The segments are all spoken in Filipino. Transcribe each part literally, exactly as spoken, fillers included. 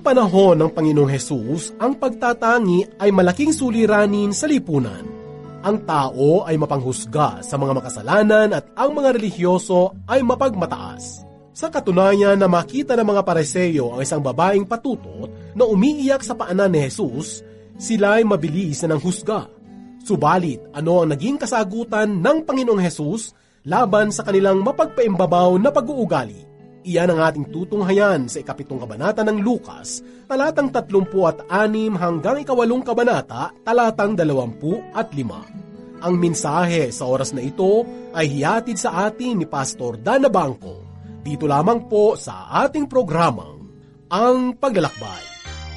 panahon ng Panginoong Hesus, ang pagtatangi ay malaking suliranin sa lipunan. Ang tao ay mapanghusga sa mga makasalanan at ang mga relihiyoso ay mapagmataas. Sa katunayan na makita ng mga Pariseo ang isang babaeng patutot na umiiyak sa paanan ni Jesus, sila ay mabilis na ng husga. Subalit, ano ang naging kasagutan ng Panginoong Hesus laban sa kanilang mapagpaimbabaw na pag-uugali? Iyan ang ating tutunghayan sa ikapitong kabanata ng Lucas, talatang tatlumpu at anim hanggang ikawalong kabanata, talatang dalawampu at lima. Ang mensahe sa oras na ito ay hihatid sa atin ni Pastor Dana Bangko. Dito lamang po sa ating programang Ang Paglalakbay.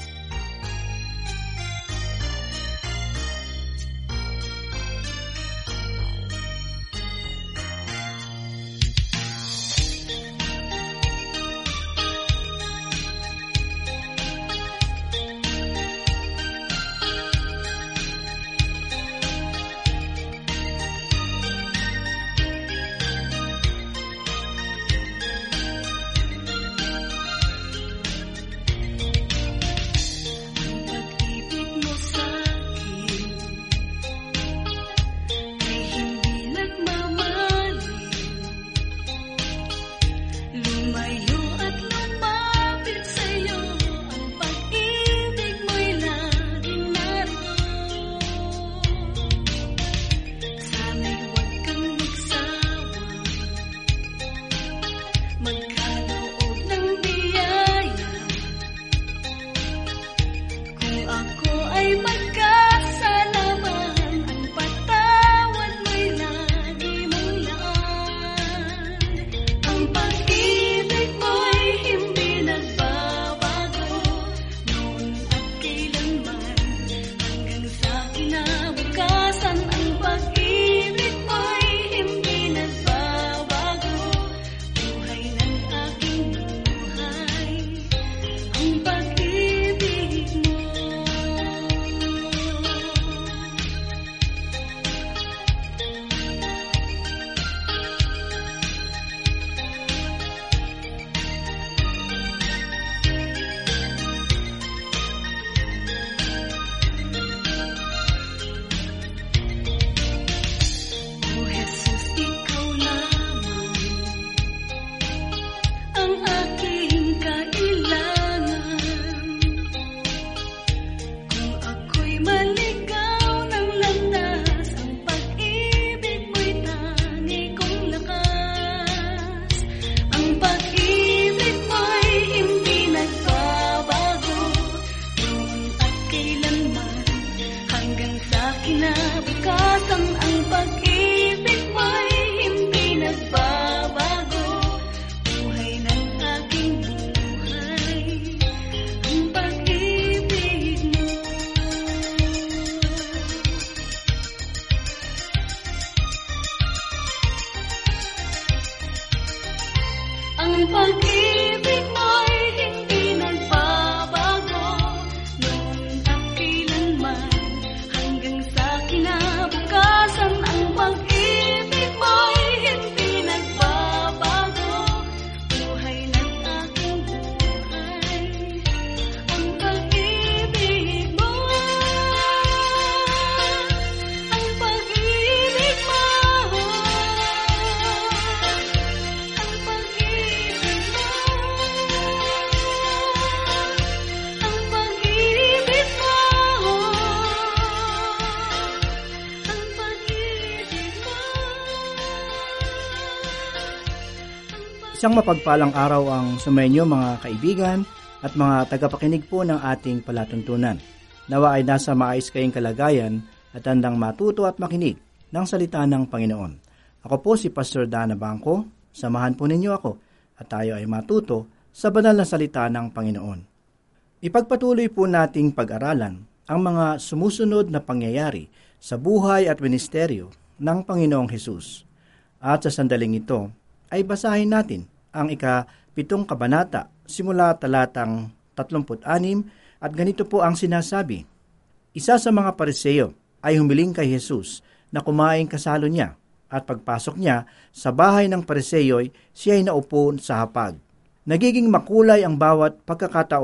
Isang mapagpalang araw ang sumainyo mga kaibigan at mga tagapakinig po ng ating palatuntunan. Nawa ay nasa maayos kayong kalagayan at handang matuto at makinig ng salita ng Panginoon. Ako po si Pastor Dana Bangko. Samahan po ninyo ako at tayo ay matuto sa banal na salita ng Panginoon. Ipagpatuloy po nating pag-aralan ang mga sumusunod na pangyayari sa buhay at ministeryo ng Panginoong Hesus. At sa sandaling ito, ay basahin natin ang ika-pitong kabanata simula talatang tatlumput anim at ganito po ang sinasabi. Isa sa mga Pariseo ay humiling kay Jesus na kumain kasalo niya at pagpasok niya sa bahay ng Pariseo siya ay naupo sa hapag. Nagiging makulay ang bawat pagkakataong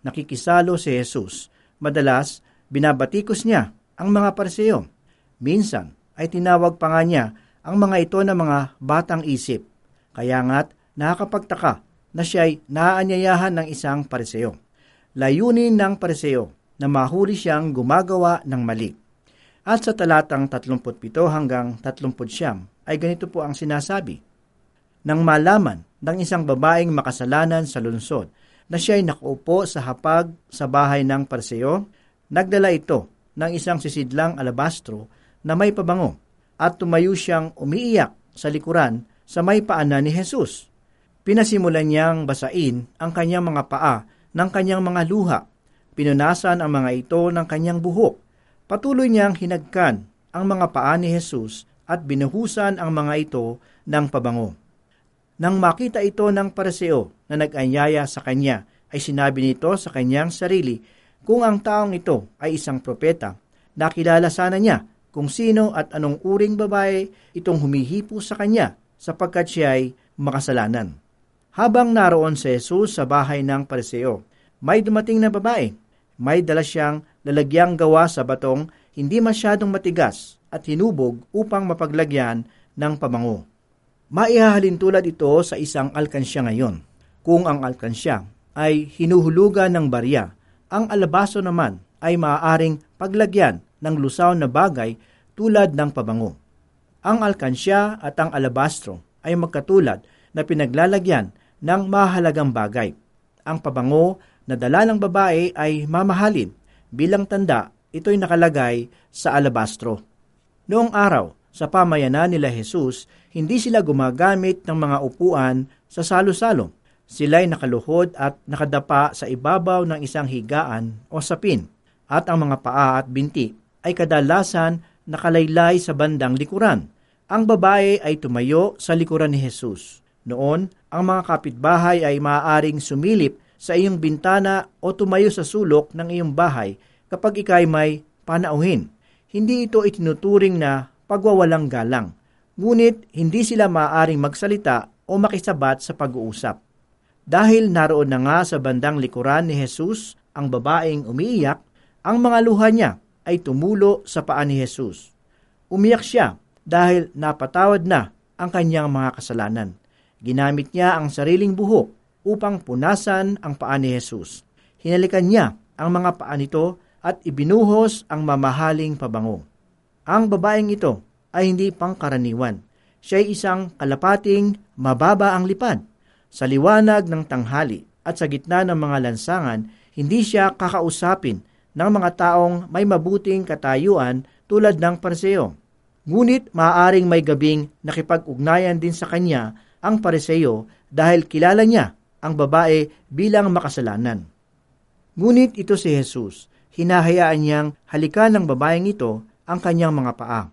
nakikisalo si Jesus. Madalas, binabatikos niya ang mga Pariseo. Minsan, ay tinawag pa nga niya ang mga ito na mga batang isip. Kaya nga't nakakapagtaka na siya'y naaanyayahan ng isang Pariseo. Layunin ng Pariseo na mahuli siyang gumagawa ng mali. At sa talatang tatlumput pito hanggang tatlumput siyam ay ganito po ang sinasabi. Nang malaman ng isang babaeng makasalanan sa lungsod na siya'y nakaupo sa hapag sa bahay ng Pariseo, nagdala ito ng isang sisidlang alabastro na may pabango at tumayo siyang umiiyak sa likuran sa may paanan ni Jesus. Pinasimulan niyang basain ang kanyang mga paa ng kanyang mga luha. Pinunasan ang mga ito ng kanyang buhok. Patuloy niyang hinagkan ang mga paa ni Jesus at binuhusan ang mga ito ng pabango. Nang makita ito ng Pariseo na nag-anyaya sa kanya, ay sinabi nito sa kanyang sarili, kung ang taong ito ay isang propeta, nakilala sana niya kung sino at anong uring babae itong humihipo sa kanya sapagkat siya ay makasalanan. Habang naroon si Jesus sa bahay ng Pariseo, may dumating na babae. May dala siyang lalagyang gawa sa batong hindi masyadong matigas at hinubog upang mapaglagyan ng pabango. Maihahalin tulad ito sa isang alkansya ngayon. Kung ang alkansya ay hinuhulugan ng barya, ang alabaso naman ay maaaring paglagyan ng lusaw na bagay tulad ng pabango. Ang alkansya at ang alabastro ay magkatulad na pinaglalagyan ng mahalagang bagay. Ang pabango na dala ng babae ay mamahalin. Bilang tanda, ito'y nakalagay sa alabastro. Noong araw, sa pamayanan nila Jesus, hindi sila gumagamit ng mga upuan sa salo-salo. Sila'y nakaluhod at nakadapa sa ibabaw ng isang higaan o sapin, at ang mga paa at binti ay kadalasan nakalaylay sa bandang likuran. Ang babae ay tumayo sa likuran ni Jesus. Noon, ang mga kapitbahay ay maaaring sumilip sa iyong bintana o tumayo sa sulok ng iyong bahay kapag ikay may panauhin. Hindi ito itinuturing na pagwawalang galang, ngunit hindi sila maaaring magsalita o makisabat sa pag-uusap. Dahil naroon na nga sa bandang likuran ni Jesus ang babaeng umiiyak, ang mga luha niya ay tumulo sa paa ni Jesus. Umiyak siya dahil napatawad na ang kanyang mga kasalanan. Ginamit niya ang sariling buhok upang punasan ang paa ni Jesus. Hinalikan niya ang mga paa nito at ibinuhos ang mamahaling pabango. Ang babaeng ito ay hindi pangkaraniwan. Siya ay isang kalapating mababa ang lipad. Sa liwanag ng tanghali at sa gitna ng mga lansangan, hindi siya kakausapin ng mga taong may mabuting katayuan tulad ng Pariseo. Ngunit maaaring may gabing nakipag-ugnayan din sa kanya ang Pariseo dahil kilala niya ang babae bilang makasalanan. Ngunit ito si Jesus, hinahayaan niyang halikan ng babaeng ito ang kanyang mga paa.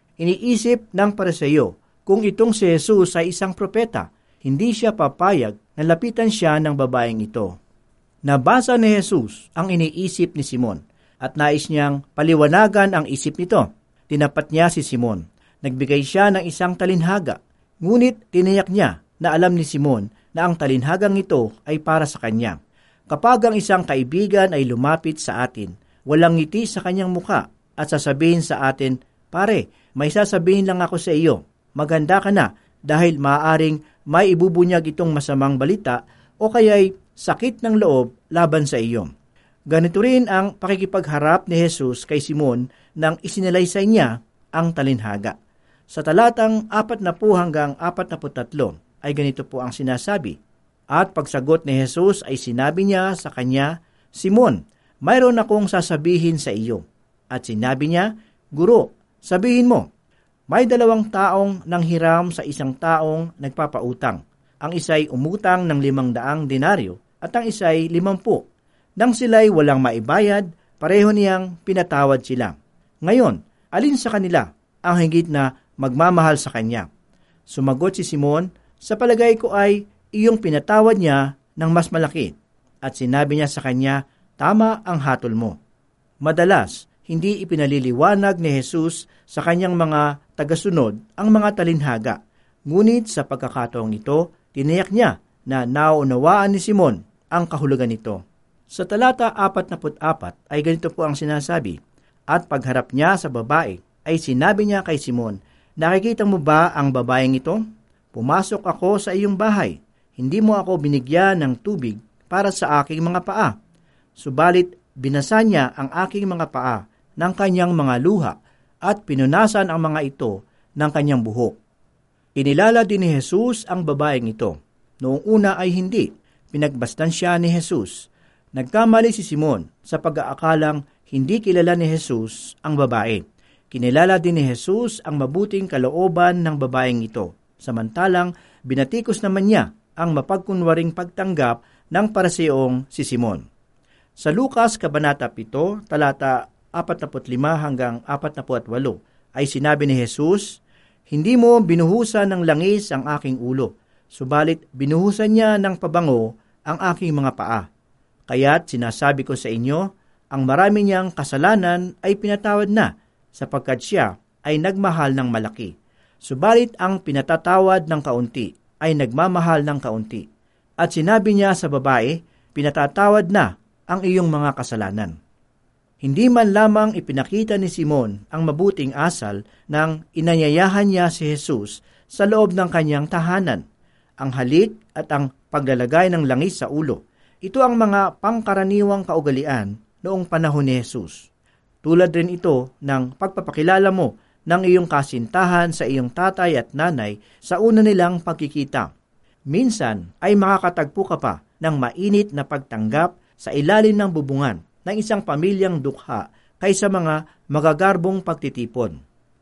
Iniisip ng Pariseo kung itong si Jesus ay isang propeta, hindi siya papayag na lapitan siya ng babaeng ito. Nabasa ni Jesus ang iniisip ni Simon at nais niyang paliwanagan ang isip nito. Tinapat niya si Simon. Nagbigay siya ng isang talinhaga, ngunit tiniyak niya na alam ni Simon na ang talinhagang ito ay para sa kanya. Kapag ang isang kaibigan ay lumapit sa atin, walang ngiti sa kanyang muka at sasabihin sa atin, pare, may sasabihin lang ako sa iyo, maganda ka na dahil maaaring may ibubunyag itong masamang balita o kaya'y sakit ng loob laban sa iyo. Ganito rin ang pakikipagharap ni Jesus kay Simon nang isinalaysay niya ang talinhaga. Sa talatang apat na po hanggang apat na po tatlo ay ganito po ang sinasabi. At pagsagot ni Jesus ay sinabi niya sa kanya, Simon, mayroon akong sasabihin sa iyo. At sinabi niya, Guro, sabihin mo. May dalawang taong nanghiram sa isang taong nagpapautang. Ang isa'y umutang ng limang daang denaryo at ang isa'y limampu. Nang sila'y walang maibayad, pareho niyang pinatawad sila. Ngayon, alin sa kanila ang higit na magmamahal sa kanya? Sumagot si Simon, sa palagay ko ay iyong pinatawad niya ng mas malaki. At sinabi niya sa kanya, tama ang hatol mo. Madalas, hindi ipinaliliwanag ni Jesus sa kanyang mga tagasunod ang mga talinhaga. Ngunit sa pagkakataong ito, tiniyak niya na nauunawaan ni Simon ang kahulugan nito. Sa talata apat na apat ay ganito po ang sinasabi, at pagharap niya sa babae ay sinabi niya kay Simon, nakikita mo ba ang babaeng ito? Pumasok ako sa iyong bahay. Hindi mo ako binigyan ng tubig para sa aking mga paa. Subalit binasa niya ang aking mga paa ng kanyang mga luha at pinunasan ang mga ito ng kanyang buhok. Inilala din ni Jesus ang babaeng ito. Noong una ay hindi. Pinagbastan siya ni Jesus. Nagkamali si Simon sa pag-aakalang hindi kilala ni Jesus ang babae. Kinilala din ni Jesus ang mabuting kalooban ng babaeng ito. Samantalang binatikos naman niya ang mapagkunwaring pagtanggap ng Pariseong si Simon. Sa Lucas Kabanata pito, talata apat na lima hanggang apat na walo, ay sinabi ni Jesus, hindi mo binuhusan ng langis ang aking ulo, subalit binuhusan niya ng pabango ang aking mga paa. Kaya't sinasabi ko sa inyo, ang marami niyang kasalanan ay pinatawad na, sapagkat siya ay nagmahal ng malaki. Subalit ang pinatatawad ng kaunti ay nagmamahal ng kaunti. At sinabi niya sa babae, pinatatawad na ang iyong mga kasalanan. Hindi man lamang ipinakita ni Simon ang mabuting asal nang inanyayahan niya si Jesus sa loob ng kanyang tahanan, ang halik at ang paglalagay ng langis sa ulo. Ito ang mga pangkaraniwang kaugalian noong panahon ni Jesus. Tulad rin ito ng pagpapakilala mo ng iyong kasintahan sa iyong tatay at nanay sa una nilang pagkikita. Minsan ay makakatagpo ka pa ng mainit na pagtanggap sa ilalim ng bubungan ng isang pamilyang dukha kaysa mga magagarbong pagtitipon.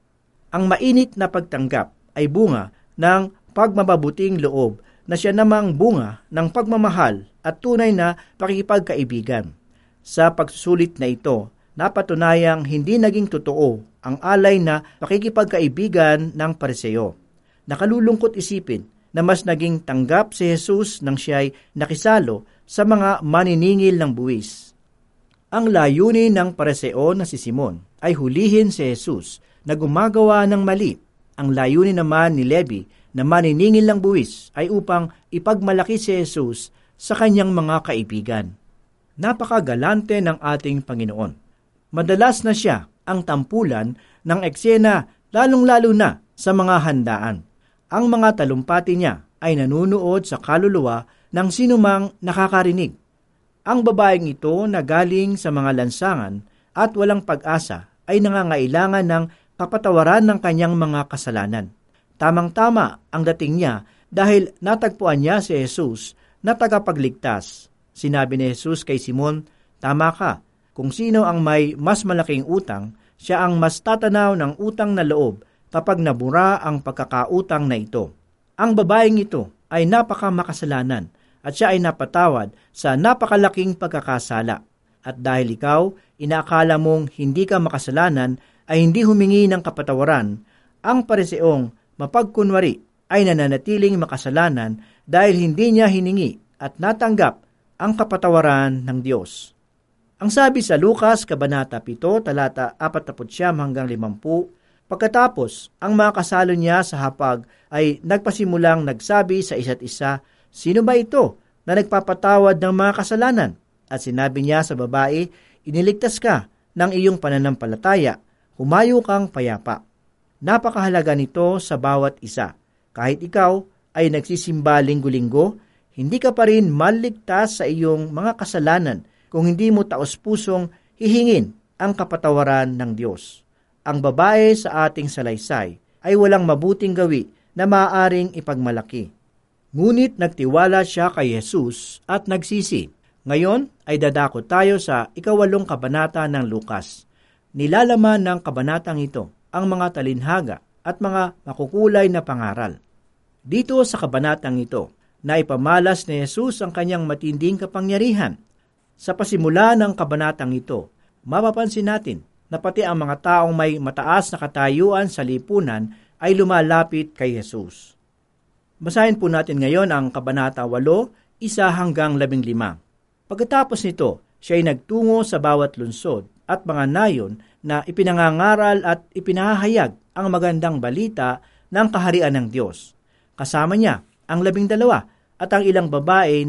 Ang mainit na pagtanggap ay bunga ng pagmababuting loob na siya namang bunga ng pagmamahal at tunay na pakikipagkaibigan. Sa pagsusulit na ito, napatunayang hindi naging totoo ang alay na pakikipagkaibigan ng Pariseo. Nakalulungkot isipin na mas naging tanggap si Jesus nang siya'y nakisalo sa mga maniningil ng buwis. Ang layunin ng Pariseo na si Simon ay hulihin si Jesus na gumagawa ng mali. Ang layunin naman ni Levi na maniningil ng buwis ay upang ipagmalaki si Jesus sa kanyang mga kaibigan. Napakagalante ng ating Panginoon. Madalas na siya ang tampulan ng eksena lalong-lalo na sa mga handaan. Ang mga talumpati niya ay nanunood sa kaluluwa ng sinumang nakakarinig. Ang babaeng ito na galing sa mga lansangan at walang pag-asa ay nangangailangan ng kapatawaran ng kanyang mga kasalanan. Tamang-tama ang dating niya dahil natagpuan niya si Jesus na tagapagligtas. Sinabi ni Jesus kay Simon, tama ka, kung sino ang may mas malaking utang, siya ang mas tatanaw ng utang na loob kapag nabura ang pagkakautang na ito. Ang babaeng ito ay napakamakasalanan at siya ay napatawad sa napakalaking pagkakasala. At dahil ikaw, inaakala mong hindi ka makasalanan ay hindi humingi ng kapatawaran, ang Pariseong mapagkunwari ay nananatiling makasalanan dahil hindi niya hiningi at natanggap ang kapatawaran ng Diyos. Ang sabi sa Lucas Kabanata pito, talata apat na siyam hanggang limampu, pagkatapos ang mga kasalo niya sa hapag ay nagpasimulang nagsabi sa isa't isa, sino ba ito na nagpapatawad ng mga kasalanan? At sinabi niya sa babae, iniligtas ka ng iyong pananampalataya, humayo kang payapa. Napakahalaga nito sa bawat isa. Kahit ikaw ay nagsisimba linggo-linggo, hindi ka pa rin maligtas sa iyong mga kasalanan kung hindi mo taos-pusong hihingin ang kapatawaran ng Diyos. Ang babae sa ating salaysay ay walang mabuting gawi na maaaring ipagmalaki. Ngunit nagtiwala siya kay Jesus at nagsisi. Ngayon ay dadako tayo sa ikawalong kabanata ng Lucas. Nilalaman ng kabanatang ito ang mga talinhaga at mga makukulay na pangaral. Dito sa kabanatang ito, naipamalas ni Jesus ang kanyang matinding kapangyarihan. Sa pasimula ng kabanatang ito, mapapansin natin na pati ang mga taong may mataas na katayuan sa lipunan ay lumalapit kay Jesus. Basahin po natin ngayon ang Kabanata walo, isa hanggang labing lima. Pagkatapos nito, siya ay nagtungo sa bawat lungsod at mga nayon na ipinangangaral at ipinahayag ang magandang balita ng kaharian ng Diyos. Kasama niya ang labing dalawa at ang ilang babae na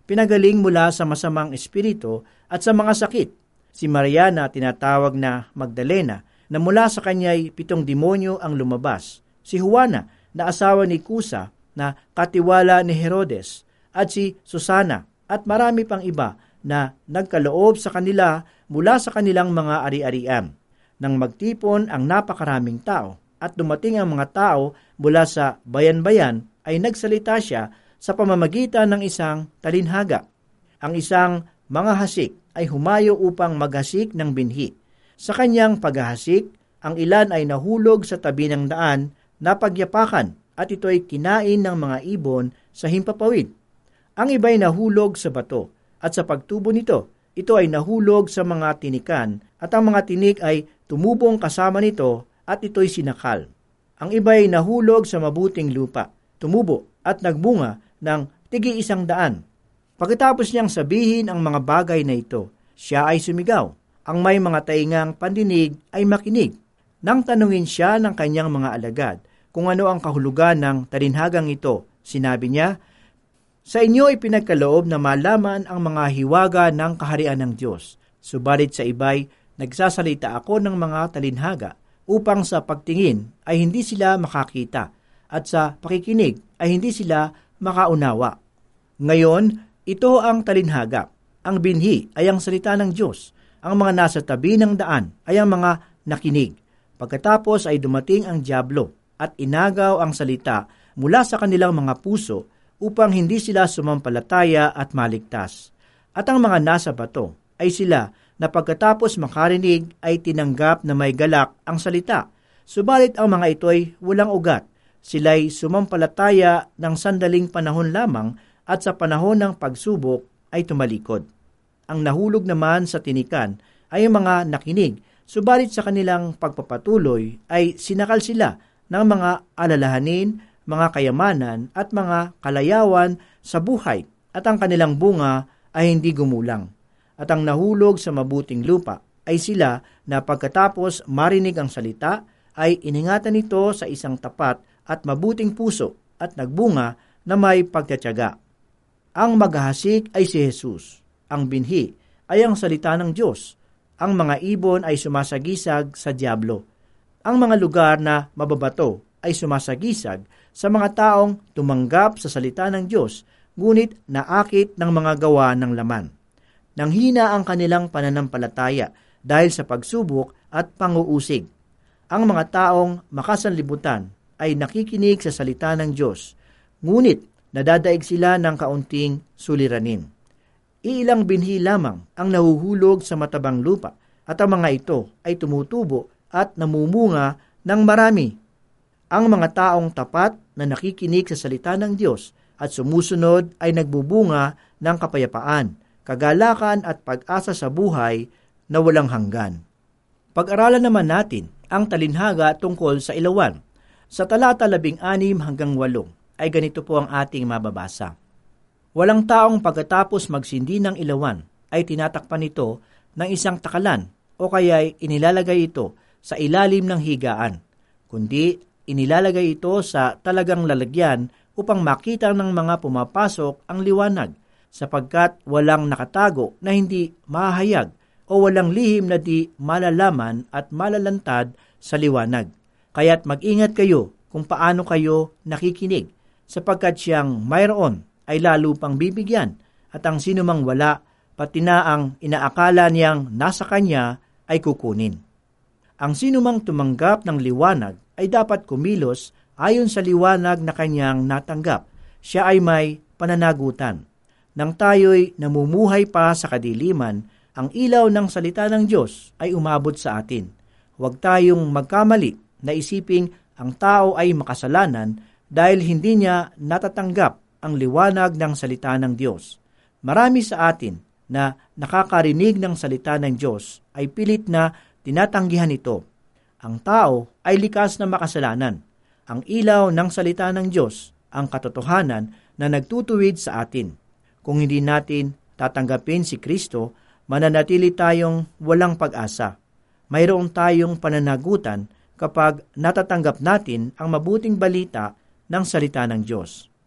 pinagaling mula sa masamang espiritu at sa mga sakit. Si Maria na tinatawag na Magdalena, na mula sa kanya'y pitong demonyo ang lumabas. Si Juana na asawa ni Kusa na katiwala ni Herodes, at si Susana at marami pang iba na nagkaloob sa kanila mula sa kanilang mga ari-arian. Nang magtipon ang napakaraming tao at dumating ang mga tao mula sa bayan-bayan, ay nagsalita siya sa pamamagitan ng isang talinhaga. Ang isang manghahasik ay humayo upang maghasik ng binhi. Sa kanyang paghahasik, ang ilan ay nahulog sa tabi ng daan na pagyapakan at ito'y kinain ng mga ibon sa himpapawid. Ang iba'y nahulog sa bato at sa pagtubo nito, ito ay nahulog sa mga tinikan at ang mga tinik ay tumubong kasama nito at ito'y sinakal. Ang iba'y nahulog sa mabuting lupa, tumubo at nagbunga ng tigi isang daan. Pagkatapos niyang sabihin ang mga bagay na ito, siya ay sumigaw. Ang may mga taingang pandinig ay makinig. Nang tanungin siya ng kanyang mga alagad kung ano ang kahulugan ng talinhagang ito, sinabi niya, "Sa inyo ay pinagkaloob na malaman ang mga hiwaga ng kaharian ng Diyos. Subalit sa iba'y nagsasalita ako ng mga talinhaga upang sa pagtingin ay hindi sila makakita at sa pakikinig ay hindi sila makaunawa." Ngayon, ito ang talinhaga. Ang binhi ay ang salita ng Diyos. Ang mga nasa tabi ng daan ay ang mga nakinig. Pagkatapos ay dumating ang dyablo at inagaw ang salita mula sa kanilang mga puso upang hindi sila sumampalataya at maligtas. At ang mga nasa bato ay sila na pagkatapos makarinig ay tinanggap na may galak ang salita. Subalit ang mga ito'y walang ugat. Sila'y sumampalataya ng sandaling panahon lamang at sa panahon ng pagsubok ay tumalikod. Ang nahulog naman sa tinikan ay ang mga nakinig, subalit sa kanilang pagpapatuloy ay sinakal sila ng mga alalahanin, mga kayamanan at mga kalayawan sa buhay, at ang kanilang bunga ay hindi gumulang. At ang nahulog sa mabuting lupa ay sila na pagkatapos marinig ang salita ay iningatan ito sa isang tapat at mabuting puso at nagbunga na may pagtatyaga. Ang maghahasik ay si Jesus. Ang binhi ay ang salita ng Diyos. Ang mga ibon ay sumasagisag sa dyablo. Ang mga lugar na mababato ay sumasagisag sa mga taong tumanggap sa salita ng Diyos, ngunit naakit ng mga gawa ng laman. Nanghina ang kanilang pananampalataya dahil sa pagsubok at panguusig. Ang mga taong makasanlibutan ay nakikinig sa salita ng Diyos, ngunit nadadaig sila ng kaunting suliranin. Iilang binhi lamang ang nahuhulog sa matabang lupa at ang mga ito ay tumutubo at namumunga ng marami. Ang mga taong tapat na nakikinig sa salita ng Diyos at sumusunod ay nagbubunga ng kapayapaan, kagalakan at pag-asa sa buhay na walang hanggan. Pag-aralan naman natin ang talinhaga tungkol sa ilawan. Sa talata labing anim hanggang walong ay ganito po ang ating mababasa. Walang taong pagkatapos magsindi ng ilawan ay tinatakpan ito ng isang takalan o kaya'y inilalagay ito sa ilalim ng higaan, kundi inilalagay ito sa talagang lalagyan upang makita ng mga pumapasok ang liwanag, sapagkat walang nakatago na hindi mahayag o walang lihim na di malalaman at malalantad sa liwanag. Kaya't mag-ingat kayo kung paano kayo nakikinig, sapagkat siyang mayroon ay lalo pang bibigyan, at ang sinumang wala, pati na ang inaakala niyang nasa kanya ay kukunin. Ang sinumang tumanggap ng liwanag ay dapat kumilos ayon sa liwanag na kanyang natanggap. Siya ay may pananagutan. Nang tayo'y namumuhay pa sa kadiliman, ang ilaw ng salita ng Diyos ay umabot sa atin. Huwag tayong magkamali na isiping ang tao ay makasalanan dahil hindi niya natatanggap ang liwanag ng salita ng Diyos. Marami sa atin na nakakarinig ng salita ng Diyos ay pilit na tinatanggihan ito. Ang tao ay likas na makasalanan. Ang ilaw ng salita ng Diyos, ang katotohanan na nagtutuwid sa atin. Kung hindi natin tatanggapin si Kristo, mananatili tayong walang pag-asa. Mayroon tayong pananagutan kapag natatanggap natin ang mabuting balita ng salita ng Diyos.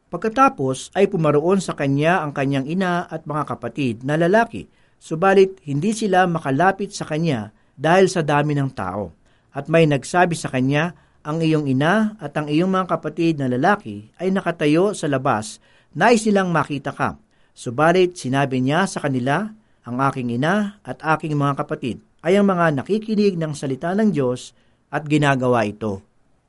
Pagkatapos ay pumaroon sa kanya ang kanyang ina at mga kapatid na lalaki, subalit hindi sila makalapit sa kanya dahil sa dami ng tao. At may nagsabi sa kanya, ang iyong ina at ang iyong mga kapatid na lalaki ay nakatayo sa labas, nais nilang makita ka. Subalit sinabi niya sa kanila, ang aking ina at aking mga kapatid ay ang mga nakikinig ng salita ng Diyos at ginagawa ito.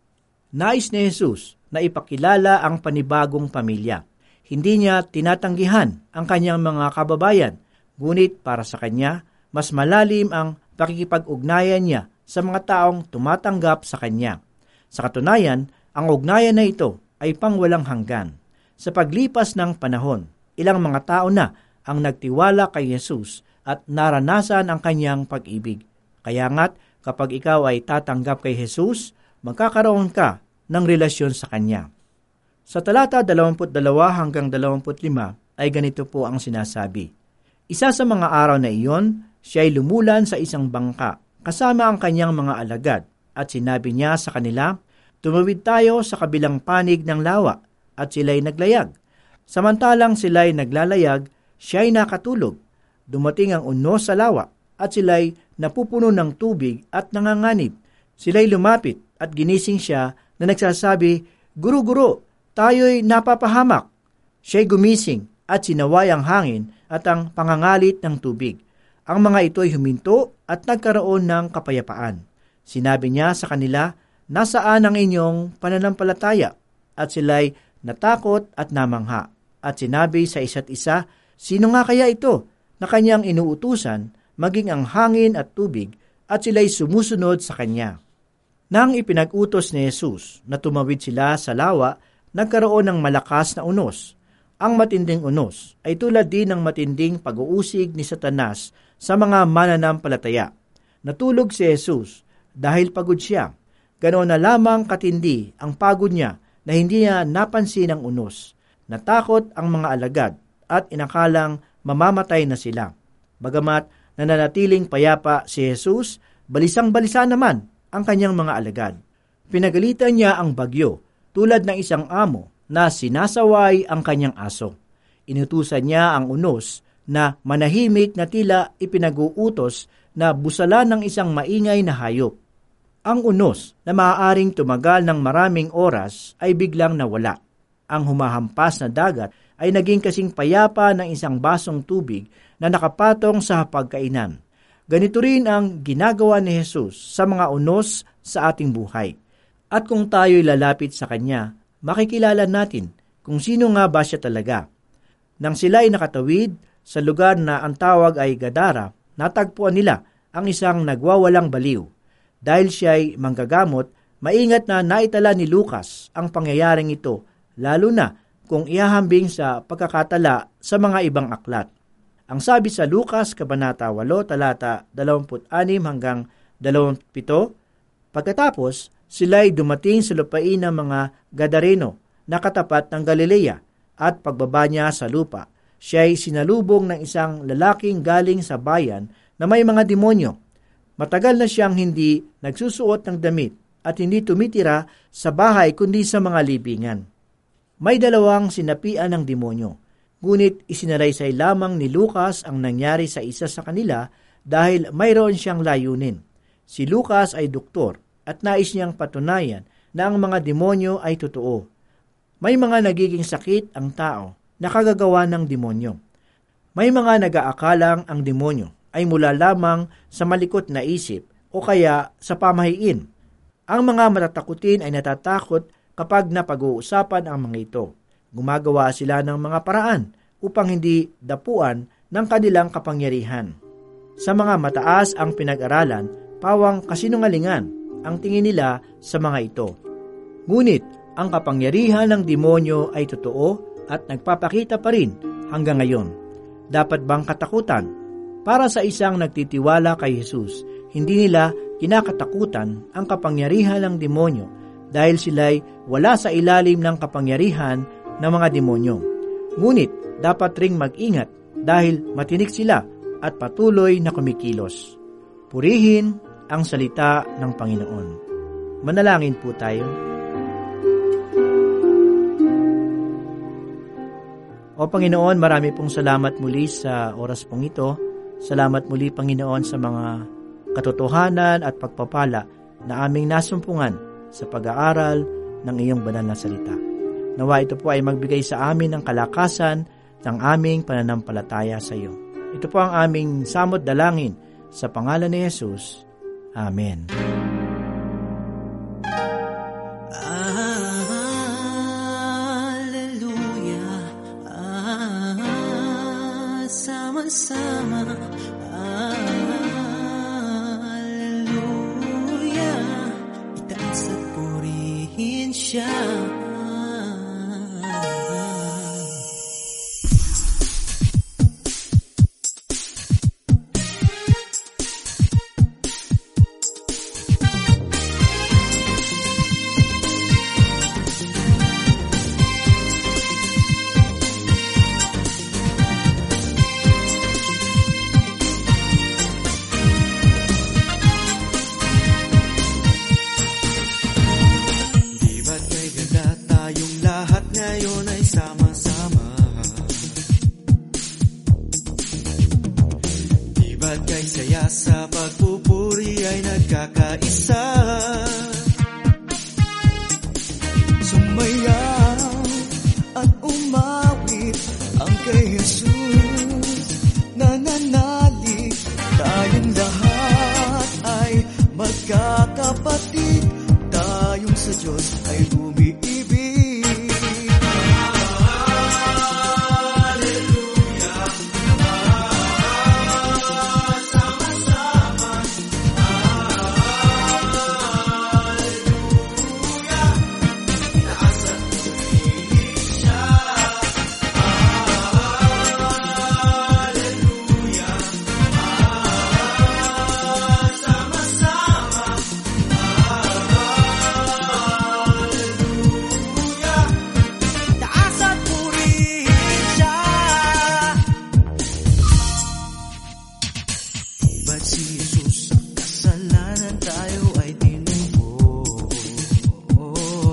Nais ni Jesus na ipakilala ang panibagong pamilya. Hindi niya tinatanggihan ang kanyang mga kababayan, ngunit para sa kanya, mas malalim ang pakikipag-ugnayan niya sa mga taong tumatanggap sa kanya. Sa katunayan, ang ugnayan na ito ay pangwalang hanggan. Sa paglipas ng panahon, ilang mga tao na ang nagtiwala kay Jesus at naranasan ang kanyang pag-ibig. Kaya nga't kapag ikaw ay tatanggap kay Jesus, magkakaroon ka ng relasyon sa Kanya. Sa talata dalawampu't dalawa hanggang dalawampu't lima ay ganito po ang sinasabi. Isa sa mga araw na iyon, siya ay lumulan sa isang bangka kasama ang kanyang mga alagad at sinabi niya sa kanila, tumawid tayo sa kabilang panig ng lawa at sila'y naglayag. Samantalang sila'y naglalayag, siya'y nakatulog. Dumating ang unos sa lawa at sila'y napupuno ng tubig at nanganganib. Sila'y lumapit at ginising siya na nagsasabi, Guru-guru, tayo'y napapahamak. Siya'y gumising at sinaway ang hangin at ang pangangalit ng tubig. Ang mga ito'y huminto at nagkaroon ng kapayapaan. Sinabi niya sa kanila, nasaan ang inyong pananampalataya? At sila'y natakot at namangha. At sinabi sa isa't isa, sino nga kaya ito na kanyang inuutusan maging ang hangin at tubig at sila'y sumusunod sa kanya? Nang ipinag-utos ni Jesus na tumawid sila sa lawa, nagkaroon ng malakas na unos. Ang matinding unos ay tulad din ng matinding pag-uusig ni Satanas sa mga mananampalataya. Natulog si Jesus dahil pagod siya. Ganoon na lamang katindi ang pagod niya na hindi niya napansin ang unos. Natakot ang mga alagad at inakalang mamamatay na sila. Bagamat nananatiling payapa si Jesus, balisang-balisa naman ang kanyang mga alagad. Pinagalitan niya ang bagyo tulad ng isang amo na sinasaway ang kanyang aso. Inutusan niya ang unos na manahimik na tila ipinag-uutos na busalan ng isang maingay na hayop. Ang unos na maaaring tumagal ng maraming oras ay biglang nawala. Ang humahampas na dagat ay naging kasing payapa ng isang basong tubig na nakapatong sa hapagkainan. Ganito rin ang ginagawa ni Jesus sa mga unos sa ating buhay. At kung tayo'y lalapit sa Kanya, makikilala natin kung sino nga ba siya talaga. Nang sila ay nakatawid sa lugar na ang tawag ay Gadara, natagpuan nila ang isang nagwawalang baliw. Dahil siya ay manggagamot, maingat na naitala ni Lucas ang pangyayaring ito, lalo na kung ihahambing sa pagkakatala sa mga ibang aklat. Ang sabi sa Lucas, Kabanata eight, talata twenty-six hanggang twenty-seven, pagkatapos, sila'y dumating sa lupain ng mga Gadareno na katapat ng Galilea at pagbaba niya sa lupa, siya'y sinalubong ng isang lalaking galing sa bayan na may mga demonyo. Matagal na siyang hindi nagsusuot ng damit at hindi tumitira sa bahay kundi sa mga libingan. May dalawang sinapian ng demonyo. Ngunit isinalaysay lamang ni Lucas ang nangyari sa isa sa kanila dahil mayroon siyang layunin. Si Lucas ay doktor at nais niyang patunayan na ang mga demonyo ay totoo. May mga nagiging sakit ang tao na kagagawa ng demonyo. May mga nag-aakalang ang demonyo ay mula lamang sa malikot na isip o kaya sa pamahiin. Ang mga matatakutin ay natatakot kapag napag-uusapan ang mga ito. Gumagawa sila ng mga paraan upang hindi dapuan ng kanilang kapangyarihan. Sa mga mataas ang pinag-aralan, pawang kasinungalingan ang tingin nila sa mga ito. Ngunit ang kapangyarihan ng demonyo ay totoo at nagpapakita pa rin hanggang ngayon. Dapat bang katakutan? Para sa isang nagtitiwala kay Jesus, hindi nila kinakatakutan ang kapangyarihan ng demonyo dahil sila'y wala sa ilalim ng kapangyarihan ng mga demonyo. Ngunit dapat ring mag-ingat dahil matinik sila at patuloy na kumikilos. Purihin ang salita ng Panginoon. Manalangin po tayo. O Panginoon, marami pong salamat muli sa oras pong ito. Salamat muli, Panginoon, sa mga katotohanan at pagpapala na aming nasumpungan sa pag-aaral ng iyong banal na salita. Nawa ito po ay magbigay sa amin ng kalakasan ng aming pananampalataya sa iyo. Ito po ang aming samot dalangin sa pangalan ni Jesus. Amen. Sama, hallelujah, itaas at purihin siya. Ngayon ay sama-sama, di ba't kay saya sa pagpupuri ay nagkakaisa? Sumayaw at umawit ang kay Jesus, nananalig tayong lahat ay magkakapatid, tayong sa Diyos ay umiibig.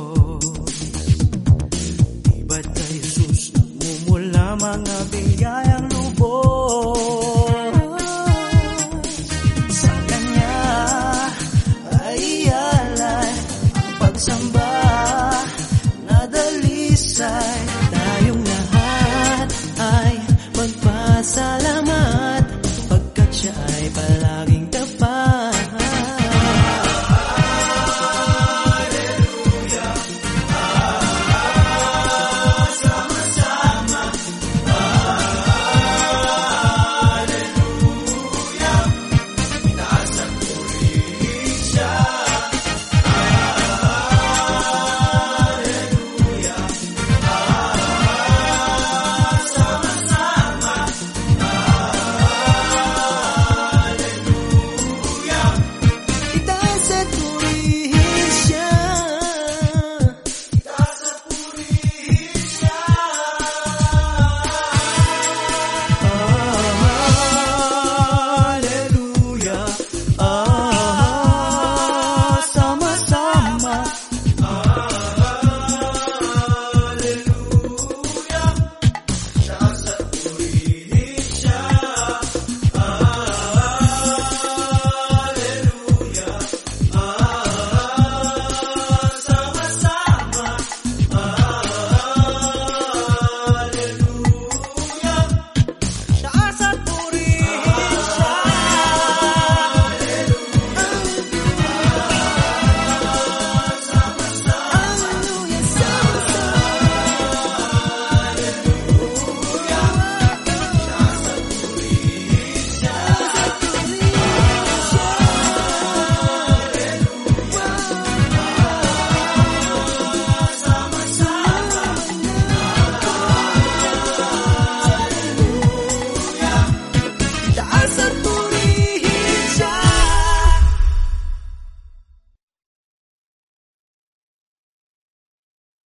Mga biyaya